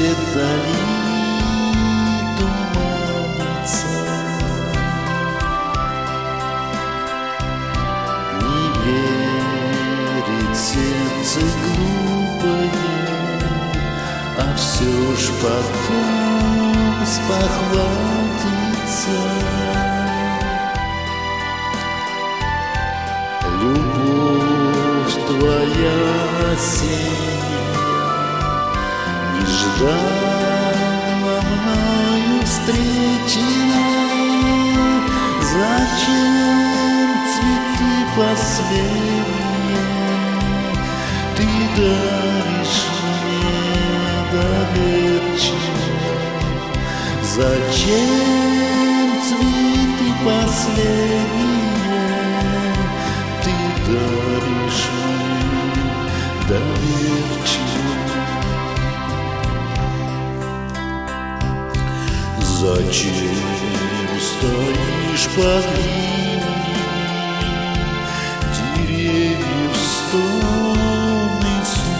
свет дали туманится. Не верит сердце глупое, а все ж потом спохватится. Любовь твоя осенняя нежданно мною встречена. Зачем цветы последние ты даришь мне доверчиво? Зачем цветы последние ты даришь мне доверчиво? Зачем стоишь под линией деревьев, стоны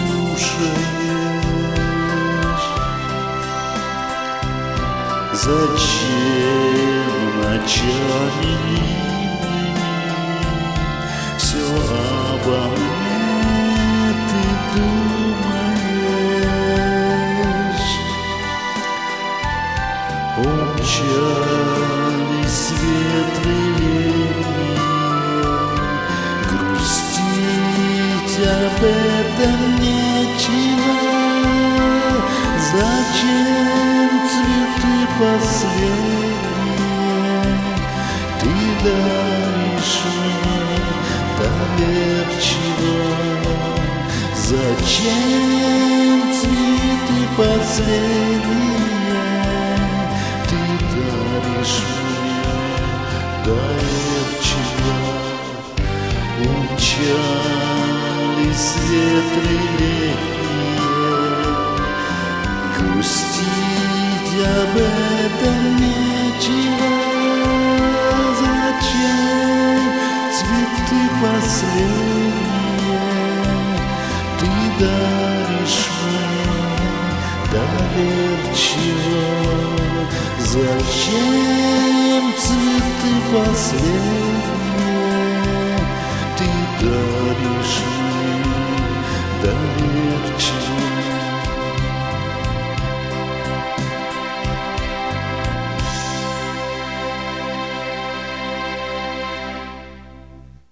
слушаешь? Зачем ночами все обо мне ты думаешь? Умчались ветры, грустить об этом нечего. Зачем цветы последние ты даришь мне доверчиво? Зачем цветы последние ты даришь мне доверчиво? Умчались ветры летние, грустить об этом нечего. Зачем цветы последние ты даришь мне доверчиво? Зачем цветы последние